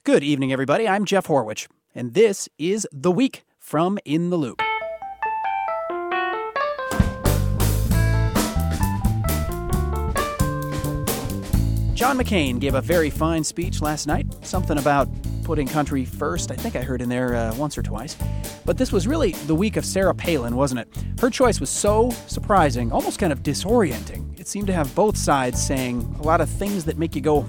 Good evening, everybody. I'm Jeff Horwich, and this is The Week from In the Loop. John McCain gave a very fine speech last night, something about putting country first. I think I heard in there once or twice. But this was really the week of Sarah Palin, wasn't it? Her choice was so surprising, almost kind of disorienting. It seemed to have both sides saying a lot of things that make you go,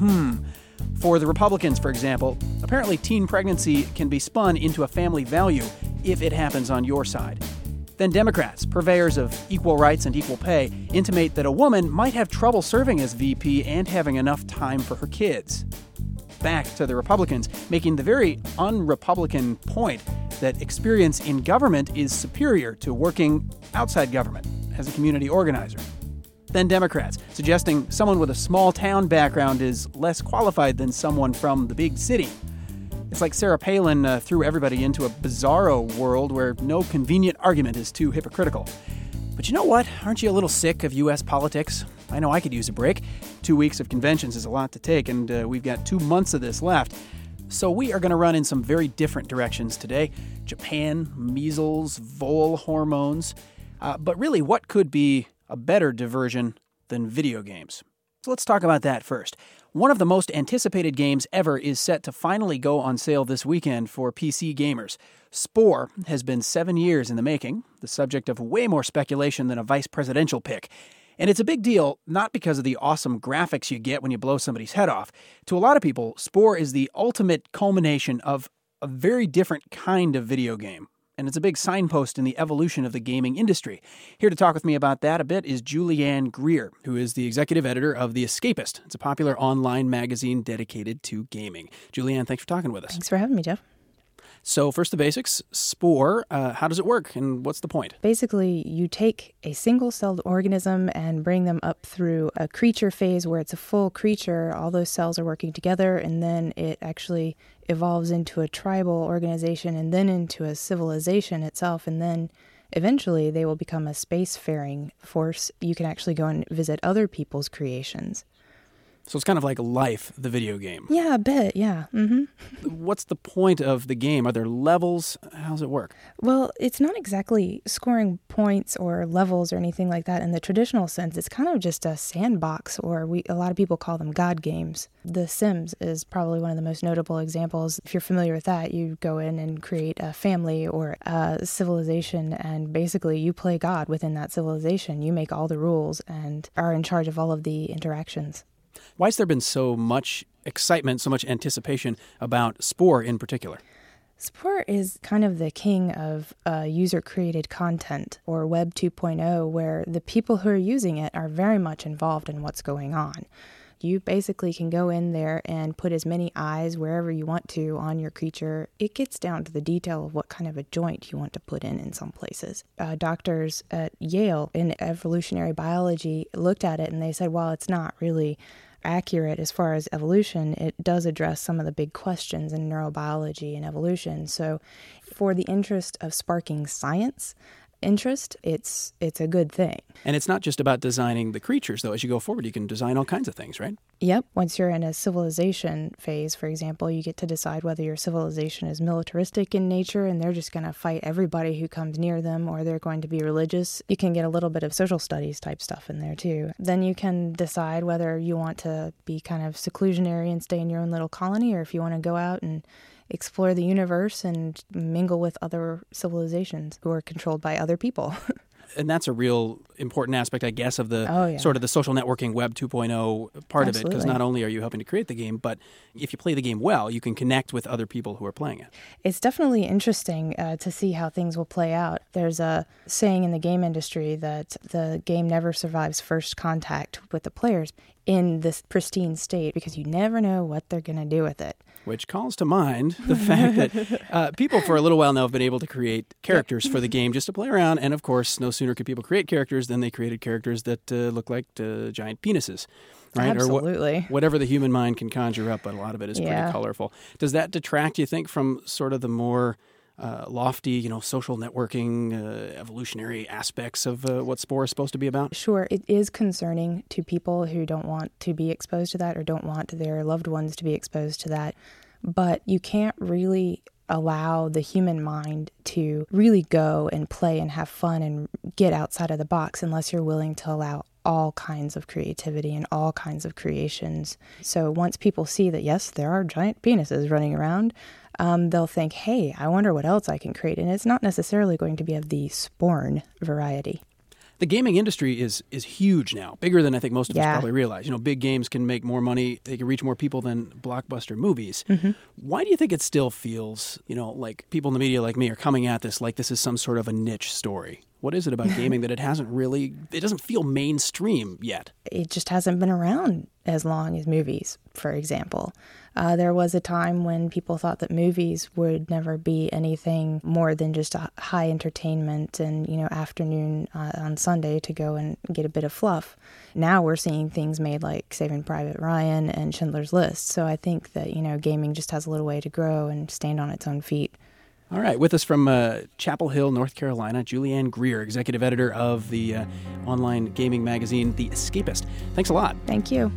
For the Republicans, for example, apparently teen pregnancy can be spun into a family value if it happens on your side. Then Democrats, purveyors of equal rights and equal pay, intimate that a woman might have trouble serving as VP and having enough time for her kids. Back to the Republicans, making the very un-Republican point that experience in government is superior to working outside government as a community organizer. Then Democrats, suggesting someone with a small-town background is less qualified than someone from the big city. It's like Sarah Palin threw everybody into a bizarro world where no convenient argument is too hypocritical. But you know what? Aren't you a little sick of U.S. politics? I know I could use a break. 2 weeks of conventions is a lot to take, and we've got 2 months of this left. So we are going to run in some very different directions today. Japan, measles, vole hormones. But really, what could be a better diversion than video games? So let's talk about that first. One of the most anticipated games ever is set to finally go on sale this weekend for PC gamers. Spore has been 7 years in the making, the subject of way more speculation than a vice presidential pick. And it's a big deal, not because of the awesome graphics you get when you blow somebody's head off. To a lot of people, Spore is the ultimate culmination of a very different kind of video game. And it's a big signpost in the evolution of the gaming industry. Here to talk with me about that a bit is Julianne Greer, who is the executive editor of The Escapist. It's a popular online magazine dedicated to gaming. Julianne, thanks for talking with us. Thanks for having me, Jeff. So first the basics, Spore, how does it work and what's the point? Basically, you take a single-celled organism and bring them up through a creature phase where it's a full creature. All those cells are working together, and then it actually evolves into a tribal organization and then into a civilization itself, and then eventually they will become a spacefaring force. You can actually go and visit other people's creations. So it's kind of like Life, the video game. Yeah, a bit, yeah. Mm-hmm. What's the point of the game? Are there levels? How does it work? Well, it's not exactly scoring points or levels or anything like that in the traditional sense. It's kind of just a sandbox, or a lot of people call them God games. The Sims is probably one of the most notable examples. If you're familiar with that, you go in and create a family or a civilization, and basically you play God within that civilization. You make all the rules and are in charge of all of the interactions. Why has there been so much excitement, so much anticipation about Spore in particular? Spore is kind of the king of user-created content, or Web 2.0, where the people who are using it are very much involved in what's going on. You basically can go in there and put as many eyes wherever you want to on your creature. It gets down to the detail of what kind of a joint you want to put in some places. Doctors at Yale in evolutionary biology looked at it and they said, well, it's not really accurate as far as evolution. It does address some of the big questions in neurobiology and evolution. So for the interest of sparking science interest, it's a good thing. And it's not just about designing the creatures, though. As you go forward, you can design all kinds of things, right? Yep. Once you're in a civilization phase, for example, you get to decide whether your civilization is militaristic in nature and they're just going to fight everybody who comes near them, or they're going to be religious. You can get a little bit of social studies type stuff in there, too. Then you can decide whether you want to be kind of seclusionary and stay in your own little colony, or if you want to go out and explore the universe and mingle with other civilizations who are controlled by other people. And that's a real important aspect, I guess, of the sort of the social networking Web 2.0 part of it, because not only are you helping to create the game, but if you play the game well, you can connect with other people who are playing it. It's definitely interesting to see how things will play out. There's a saying in the game industry that the game never survives first contact with the players in this pristine state, because you never know what they're going to do with it. Which calls to mind the fact that people for a little while now have been able to create characters for the game just to play around. And of course, no sooner could people create characters than they created characters that look like giant penises. Right? Absolutely. Or whatever the human mind can conjure up, but a lot of it is pretty colorful. Does that detract, you think, from sort of the more lofty, social networking, evolutionary aspects of what Spore is supposed to be about? Sure. It is concerning to people who don't want to be exposed to that or don't want their loved ones to be exposed to that. but you can't really allow the human mind to really go and play and have fun and get outside of the box unless you're willing to allow all kinds of creativity and all kinds of creations. So once people see that, yes, there are giant penises running around, they'll think, hey, I wonder what else I can create. And it's not necessarily going to be of the sporn variety. The gaming industry is huge now, bigger than I think most of us probably realize. Big games can make more money, they can reach more people than blockbuster movies. Mm-hmm. Why do you think it still feels, like people in the media like me are coming at this like this is some sort of a niche story? What is it about gaming that it doesn't feel mainstream yet? It just hasn't been around as long as movies, for example. There was a time when people thought that movies would never be anything more than just a high entertainment and, afternoon on Sunday to go and get a bit of fluff. Now we're seeing things made like Saving Private Ryan and Schindler's List. So I think that, gaming just has a little way to grow and stand on its own feet. All right, with us from Chapel Hill, North Carolina, Julianne Greer, executive editor of the online gaming magazine, The Escapist. Thanks a lot. Thank you.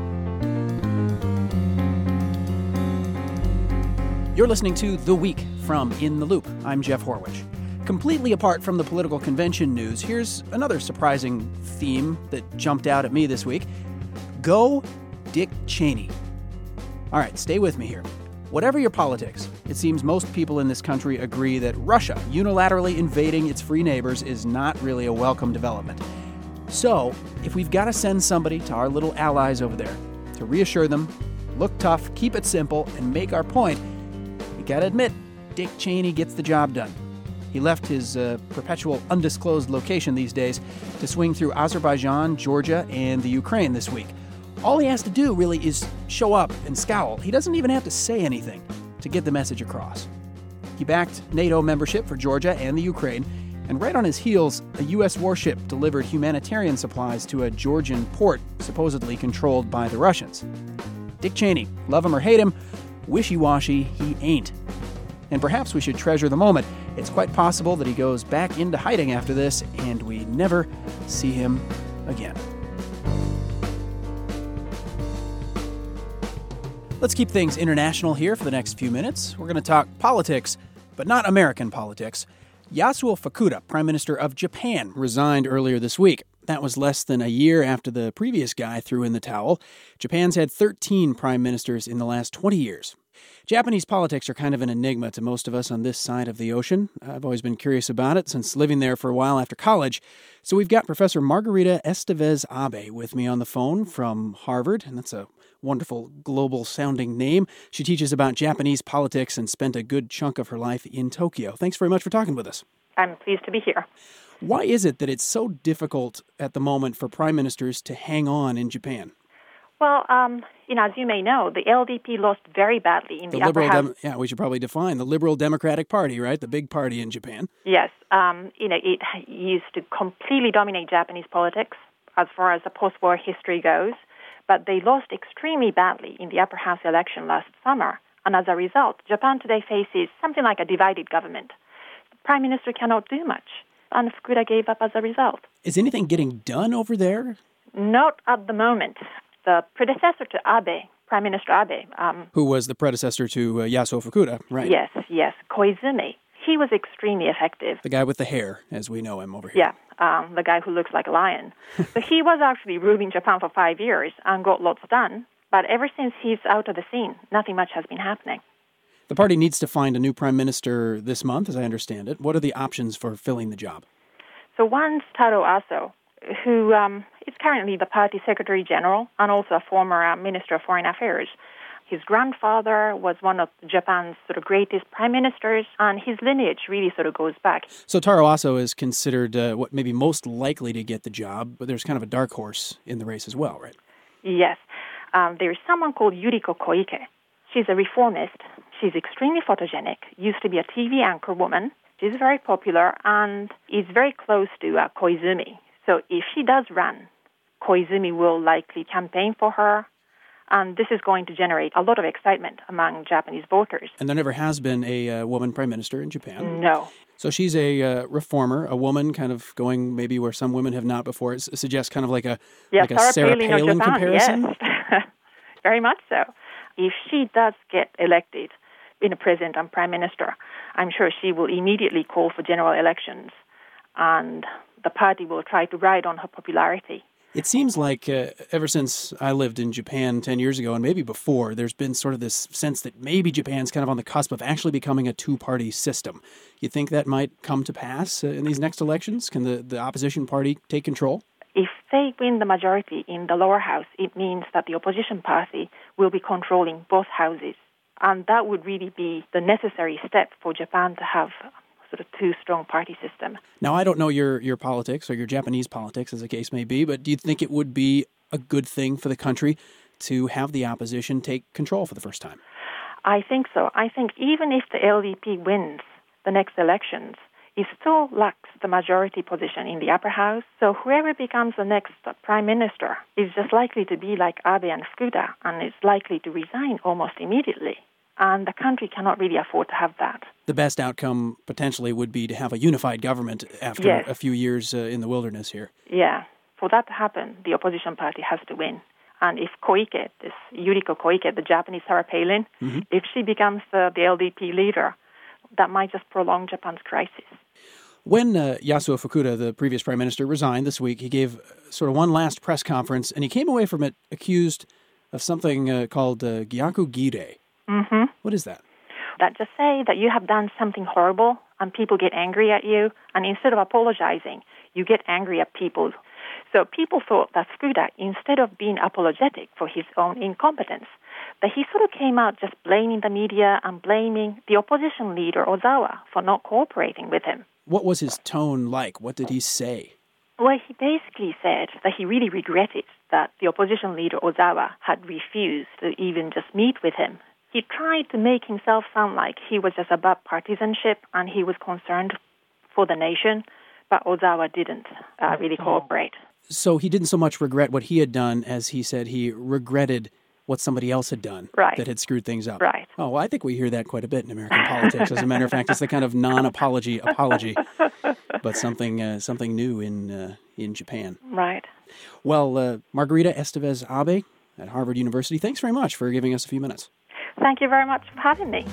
You're listening to The Week from In the Loop. I'm Jeff Horwich. Completely apart from the political convention news, here's another surprising theme that jumped out at me this week. Go Dick Cheney. All right, stay with me here. Whatever your politics, it seems most people in this country agree that Russia unilaterally invading its free neighbors is not really a welcome development. So, if we've got to send somebody to our little allies over there to reassure them, look tough, keep it simple, and make our point, you gotta admit, Dick Cheney gets the job done. He left his perpetual undisclosed location these days to swing through Azerbaijan, Georgia, and the Ukraine this week. All he has to do, really, is show up and scowl. He doesn't even have to say anything to get the message across. He backed NATO membership for Georgia and the Ukraine, and right on his heels, a U.S. warship delivered humanitarian supplies to a Georgian port supposedly controlled by the Russians. Dick Cheney, love him or hate him, wishy-washy he ain't. And perhaps we should treasure the moment. It's quite possible that he goes back into hiding after this, and we never see him again. Let's keep things international here for the next few minutes. We're going to talk politics, but not American politics. Yasuo Fukuda, Prime Minister of Japan, resigned earlier this week. That was less than a year after the previous guy threw in the towel. Japan's had 13 prime ministers in the last 20 years. Japanese politics are kind of an enigma to most of us on this side of the ocean. I've always been curious about it since living there for a while after college. So we've got Professor Margarita Estevez Abe with me on the phone from Harvard, and that's a wonderful global-sounding name. She teaches about Japanese politics and spent a good chunk of her life in Tokyo. Thanks very much for talking with us. I'm pleased to be here. Why is it that it's so difficult at the moment for prime ministers to hang on in Japan? Well, as you may know, the LDP lost very badly in the upper house. We should probably define the Liberal Democratic Party, right? The big party in Japan. Yes. It used to completely dominate Japanese politics as far as the post-war history goes. But they lost extremely badly in the upper house election last summer. And as a result, Japan today faces something like a divided government. The prime minister cannot do much. And Fukuda gave up as a result. Is anything getting done over there? Not at the moment. The predecessor to Abe, Prime Minister Abe... who was the predecessor to Yasuo Fukuda, right? Yes, Koizumi. He was extremely effective. The guy with the hair, as we know him over here. Yeah, the guy who looks like a lion. So he was actually ruling Japan for 5 years and got lots done. But ever since he's out of the scene, nothing much has been happening. The party needs to find a new prime minister this month, as I understand it. What are the options for filling the job? So one's Taro Aso, who is currently the party secretary general and also a former minister of foreign affairs. His grandfather was one of Japan's sort of greatest prime ministers, and his lineage really sort of goes back. So Taro Aso is considered what maybe most likely to get the job, but there's kind of a dark horse in the race as well, right? Yes. There is someone called Yuriko Koike. She's a reformist. She's extremely photogenic, used to be a TV anchor woman. She's very popular and is very close to Koizumi. So if she does run, Koizumi will likely campaign for her. And this is going to generate a lot of excitement among Japanese voters. And there never has been a woman prime minister in Japan. No. So she's a reformer, a woman kind of going maybe where some women have not before. It suggests kind of like a Sarah Palin comparison. Yes, very much so. if she does get elected in a president and prime minister, I'm sure she will immediately call for general elections, and the party will try to ride on her popularity. It seems like ever since I lived in Japan 10 years ago, and maybe before, there's been sort of this sense that maybe Japan's kind of on the cusp of actually becoming a two-party system. You think that might come to pass in these next elections? Can the opposition party take control? If they win the majority in the lower house, it means that the opposition party will be controlling both houses. And that would really be the necessary step for Japan to have sort of two-strong party system. Now, I don't know your politics or your Japanese politics, as the case may be, but do you think it would be a good thing for the country to have the opposition take control for the first time? I think so. I think even if the LDP wins the next elections, it still lacks the majority position in the upper house. So whoever becomes the next prime minister is just likely to be like Abe and Fukuda, and is likely to resign almost immediately. And the country cannot really afford to have that. The best outcome potentially would be to have a unified government after a few years in the wilderness here. Yeah. For that to happen, the opposition party has to win. And if Koike, this Yuriko Koike, the Japanese Sarah Palin, if she becomes the LDP leader, that might just prolong Japan's crisis. When Yasuo Fukuda, the previous prime minister, resigned this week, he gave sort of one last press conference, and he came away from it accused of something called Gyakugire. Mm-hmm. What is that? That just say that you have done something horrible and people get angry at you, and instead of apologizing, you get angry at people. So people thought that Fukuda, instead of being apologetic for his own incompetence, that he sort of came out just blaming the media and blaming the opposition leader, Ozawa, for not cooperating with him. What was his tone like? What did he say? Well, he basically said that he really regretted that the opposition leader, Ozawa, had refused to even just meet with him. He tried to make himself sound like he was just above partisanship and he was concerned for the nation, but Ozawa didn't really cooperate. So he didn't so much regret what he had done as he said he regretted what somebody else had done that had screwed things up. Right. Oh, well, I think we hear that quite a bit in American politics. As a matter of fact, it's the kind of non-apology apology, but something new in Japan. Right. Well, Margarita Estevez Abe at Harvard University, thanks very much for giving us a few minutes. Thank you very much for having me.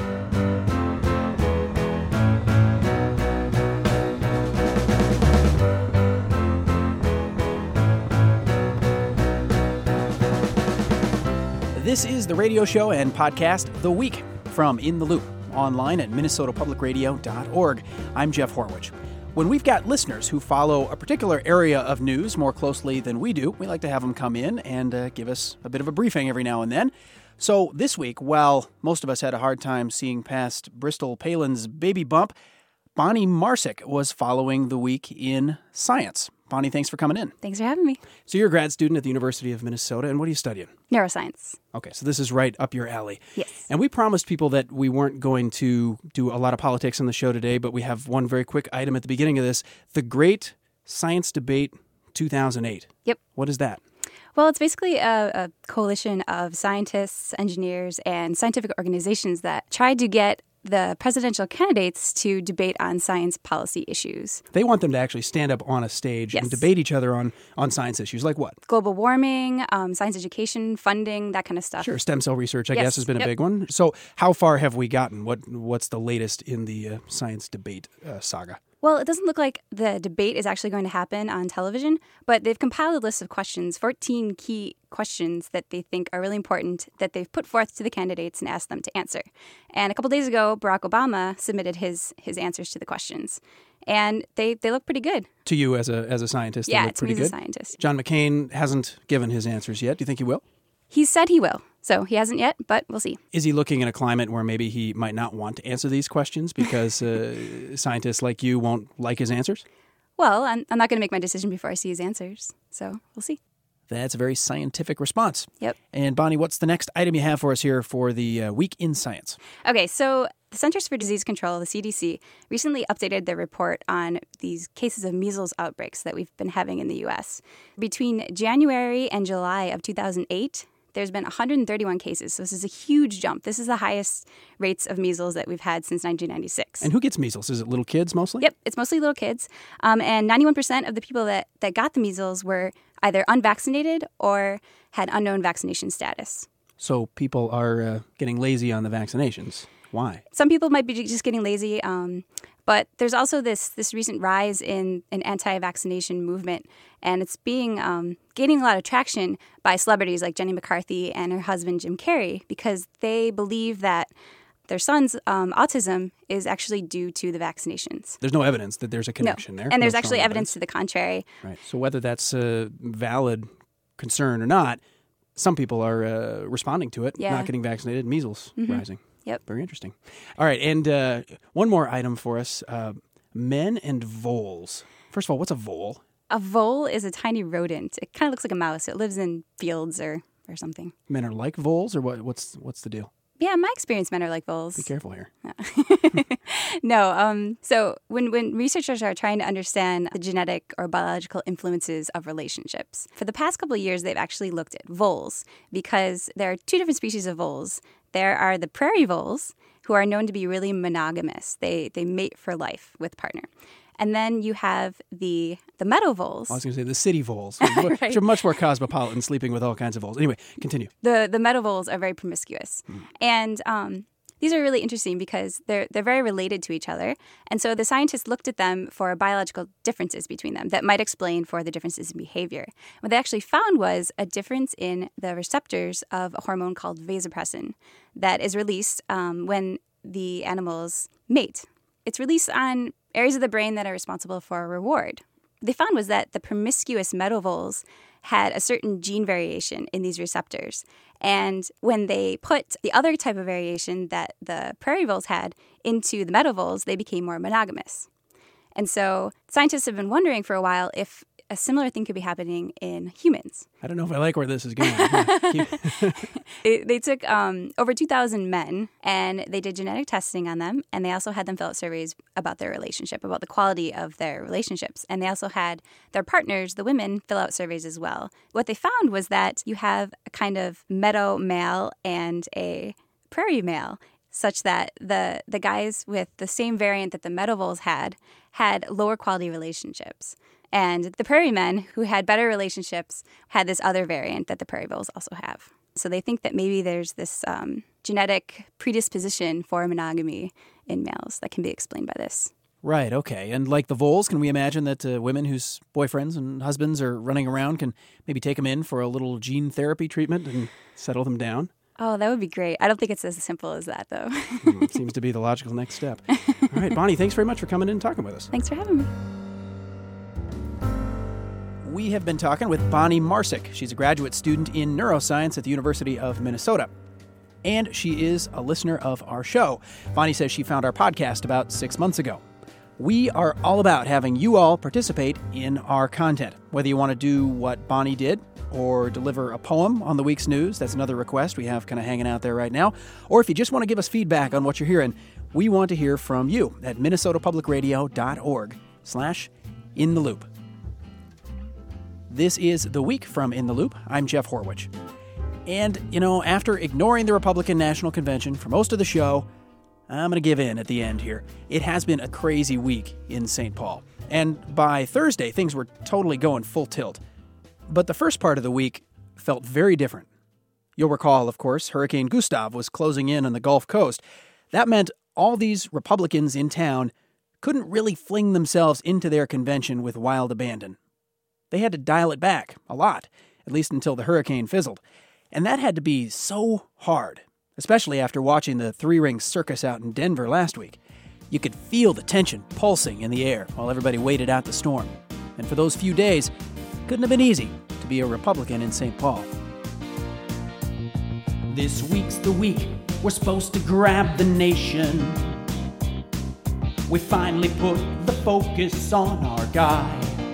This is the radio show and podcast The Week from In the Loop, online at minnesotapublicradio.org. I'm Jeff Horwich. When we've got listeners who follow a particular area of news more closely than we do, we like to have them come in and give us a bit of a briefing every now and then. So this week, while most of us had a hard time seeing past Bristol Palin's baby bump, Bonnie Marsick was following the week in science. Bonnie, thanks for coming in. Thanks for having me. So you're a grad student at the University of Minnesota, and what are you studying? Neuroscience. Okay, so this is right up your alley. Yes. And we promised people that we weren't going to do a lot of politics on the show today, but we have one very quick item at the beginning of this. The Great Science Debate 2008. Yep. What is that? Well, it's basically a coalition of scientists, engineers, and scientific organizations that tried to get the presidential candidates to debate on science policy issues. They want them to actually stand up on a stage and debate each other on science issues. Like what? Global warming, science education, funding, that kind of stuff. Sure. Stem cell research, I guess, has been a big one. So how far have we gotten? What's the latest in the science debate saga? Well, it doesn't look like the debate is actually going to happen on television, but they've compiled a list of questions, 14 key questions that they think are really important that they've put forth to the candidates and asked them to answer. And a couple days ago, Barack Obama submitted his answers to the questions. And they look pretty good. To you as a scientist, they look pretty good? Yeah, to me as a scientist. John McCain hasn't given his answers yet. Do you think he will? He said he will. So he hasn't yet, but we'll see. Is he looking in a climate where maybe he might not want to answer these questions because scientists like you won't like his answers? Well, I'm not going to make my decision before I see his answers. So we'll see. That's a very scientific response. Yep. And Bonnie, what's the next item you have for us here for the Week in Science? Okay, so the Centers for Disease Control, the CDC, recently updated their report on these cases of measles outbreaks that we've been having in the U.S. Between January and July of 2008, there's been 131 cases. So this is a huge jump. This is the highest rates of measles that we've had since 1996. And who gets measles? Is it little kids mostly? Yep, it's mostly little kids. And 91% of the people that got the measles were either unvaccinated or had unknown vaccination status. So people are getting lazy on the vaccinations. Why? Some people might be just getting lazy, but there's also this recent rise in an anti-vaccination movement, and it's being gaining a lot of traction by celebrities like Jenny McCarthy and her husband Jim Carrey, because they believe that their son's autism is actually due to the vaccinations. There's no evidence that there's a connection there. And there's actually evidence to the contrary. Right. So whether that's a valid concern or not, some people are responding to it, not getting vaccinated, measles rising. Yep. Very interesting. All right, and one more item for us, men and voles. First of all, what's a vole? A vole is a tiny rodent. It kind of looks like a mouse. It lives in fields or something. Men are like voles, or what's the deal? Yeah, in my experience, men are like voles. Be careful here. No. So when researchers are trying to understand the genetic or biological influences of relationships, for the past couple of years, they've actually looked at voles, because there are two different species of voles. There are the prairie voles, who are known to be really monogamous. They mate for life with partner. And then you have the meadow voles. I was going to say the city voles, which Right. are much more cosmopolitan, sleeping with all kinds of voles. Anyway, continue. The meadow voles are very promiscuous. And these are really interesting because they're very related to each other. And so the scientists looked at them for biological differences between them that might explain for the differences in behavior. What they actually found was a difference in the receptors of a hormone called vasopressin that is released when the animals mate. It's released on areas of the brain that are responsible for reward. What they found was that the promiscuous meadow voles had a certain gene variation in these receptors. And when they put the other type of variation that the prairie voles had into the meadow voles, they became more monogamous. And so scientists have been wondering for a while if a similar thing could be happening in humans. I don't know if I like where this is going. They took over 2,000 men, and they did genetic testing on them, and they also had them fill out surveys about their relationship, about the quality of their relationships. And they also had their partners, the women, fill out surveys as well. What they found was that you have a kind of meadow male and a prairie male, such that the guys with the same variant that the meadow voles had lower quality relationships. And the prairie men who had better relationships had this other variant that the prairie voles also have. So they think that maybe there's this genetic predisposition for monogamy in males that can be explained by this. Right, okay. And like the voles, can we imagine that women whose boyfriends and husbands are running around can maybe take them in for a little gene therapy treatment and settle them down? Oh, that would be great. I don't think it's as simple as that, though. Seems to be the logical next step. All right, Bonnie, thanks very much for coming in and talking with us. Thanks for having me. We have been talking with Bonnie Marsick. She's a graduate student in neuroscience at the University of Minnesota. And she is a listener of our show. Bonnie says she found our podcast about 6 months ago. We are all about having you all participate in our content. Whether you want to do what Bonnie did or deliver a poem on the week's news, that's another request we have kind of hanging out there right now. Or if you just want to give us feedback on what you're hearing, we want to hear from you at minnesotapublicradio.org/intheloop. This is The Week from In the Loop. I'm Jeff Horwich. And, after ignoring the Republican National Convention for most of the show, I'm going to give in at the end here. It has been a crazy week in St. Paul. And by Thursday, things were totally going full tilt. But the first part of the week felt very different. You'll recall, of course, Hurricane Gustav was closing in on the Gulf Coast. That meant all these Republicans in town couldn't really fling themselves into their convention with wild abandon. They had to dial it back a lot, at least until the hurricane fizzled. And that had to be so hard, especially after watching the three-ring circus out in Denver last week. You could feel the tension pulsing in the air while everybody waited out the storm. And for those few days, it couldn't have been easy to be a Republican in St. Paul. This week's the week we're supposed to grab the nation. We finally put the focus on our guy.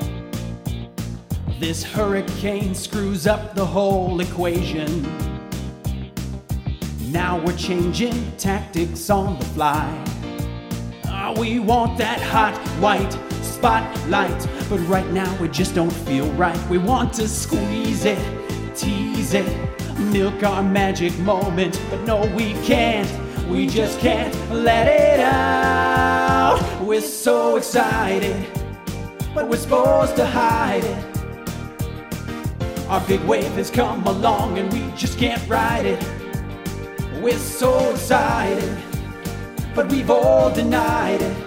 This hurricane screws up the whole equation. Now we're changing tactics on the fly. We want that hot white spotlight, but right now it just don't feel right. We want to squeeze it, tease it, milk our magic moment, but no, we can't. We just can't let it out. We're so excited, but we're supposed to hide it. Our big wave has come along and we just can't ride it. We're so excited, but we've all denied it.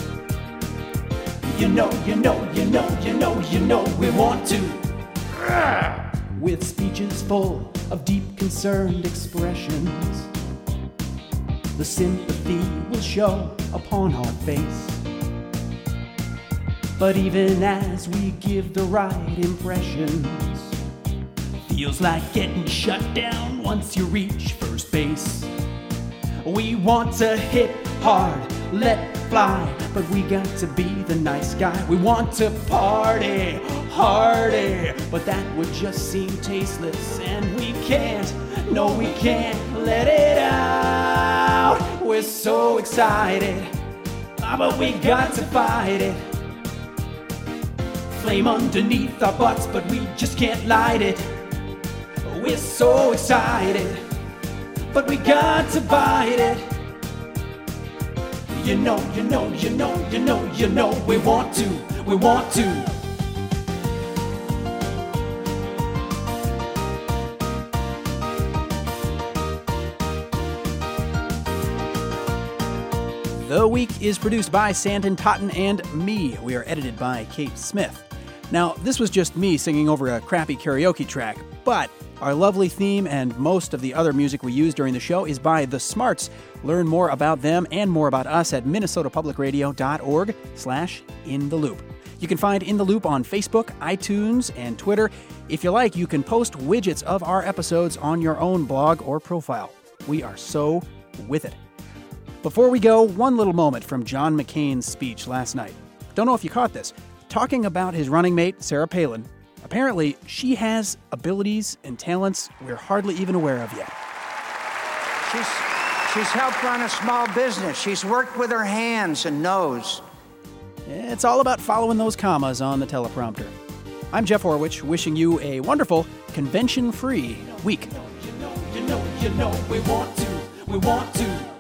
You know, we want to. With speeches full of deep concerned expressions, the sympathy will show upon our face. But even as we give the right impressions, feels like getting shut down once you reach first base. We want to hit hard, let fly, but we got to be the nice guy. We want to party, hardy, but that would just seem tasteless, and we can't, no we can't let it out. We're so excited, but we got to fight it. Flame underneath our butts, but we just can't light it. We're so excited, but we got to fight it. You know, we want to. The Week is produced by Sandon Totten and me. We are edited by Kate Smith. Now, this was just me singing over a crappy karaoke track, but our lovely theme and most of the other music we use during the show is by The Smarts. Learn more about them and more about us at minnesotapublicradio.org/intheloop. You can find In the Loop on Facebook, iTunes, and Twitter. If you like, you can post widgets of our episodes on your own blog or profile. We are so with it. Before we go, one little moment from John McCain's speech last night. Don't know if you caught this. Talking about his running mate, Sarah Palin, apparently she has abilities and talents we're hardly even aware of yet. She's helped run a small business. She's worked with her hands and nose. It's all about following those commas on the teleprompter. I'm Jeff Horwich, wishing you a wonderful, convention-free week. We want to.